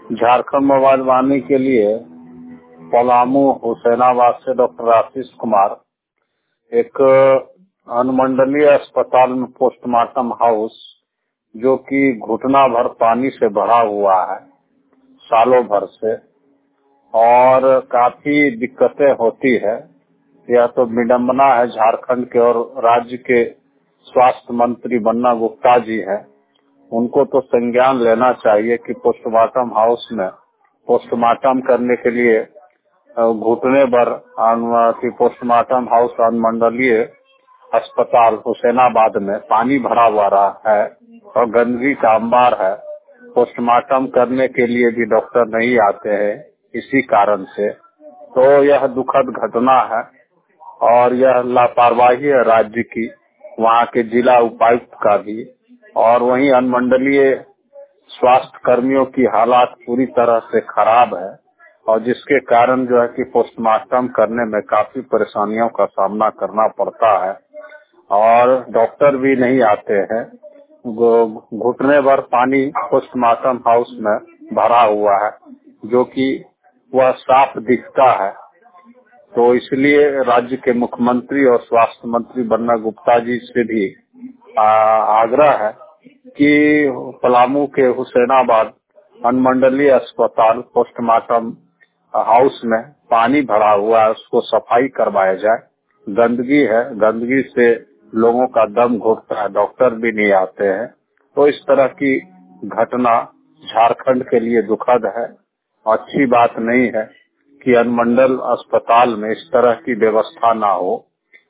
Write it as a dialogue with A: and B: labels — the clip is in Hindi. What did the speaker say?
A: झारखंड मोबाइल वाणी के लिए पलामू हुसैनाबाद से डॉक्टर आशीष कुमार एक अनुमंडलीय अस्पताल में पोस्टमार्टम हाउस जो कि घुटना भर पानी से भरा हुआ है सालों भर से और काफी दिक्कतें होती है। यह तो विडम्बना है झारखंड के और राज्य के स्वास्थ्य मंत्री बन्ना गुप्ता जी हैं। उनको तो संज्ञान लेना चाहिए कि पोस्टमार्टम हाउस में पोस्टमार्टम करने के लिए घुटने भर पोस्टमार्टम हाउस अनुमंडलीय अस्पताल हुसैनाबाद में पानी भरा हुआ रहा है और गंदगी का अंबार है। पोस्टमार्टम करने के लिए भी डॉक्टर नहीं आते हैं इसी कारण से। तो यह दुखद घटना है और यह लापरवाही है राज्य की, वहाँ के जिला उपायुक्त का भी, और वहीं अनुमंडलीय स्वास्थ्य कर्मियों की हालात पूरी तरह से खराब है और जिसके कारण जो है कि पोस्टमार्टम करने में काफी परेशानियों का सामना करना पड़ता है और डॉक्टर भी नहीं आते हैं। घुटने भर पानी पोस्टमार्टम हाउस में भरा हुआ है जो कि वह साफ दिखता है। तो इसलिए राज्य के मुख्यमंत्री और स्वास्थ्य मंत्री बन्ना गुप्ता जी से भी आग्रह है कि पलामू के हुसैनाबाद अनुमंडलीय अस्पताल पोस्टमार्टम हाउस में पानी भरा हुआ है, उसको सफाई करवाया जाए। गंदगी है, गंदगी से लोगों का दम घुटता है, डॉक्टर भी नहीं आते हैं। तो इस तरह की घटना झारखंड के लिए दुखद है, अच्छी बात नहीं है कि अनुमंडल अस्पताल में इस तरह की व्यवस्था ना हो।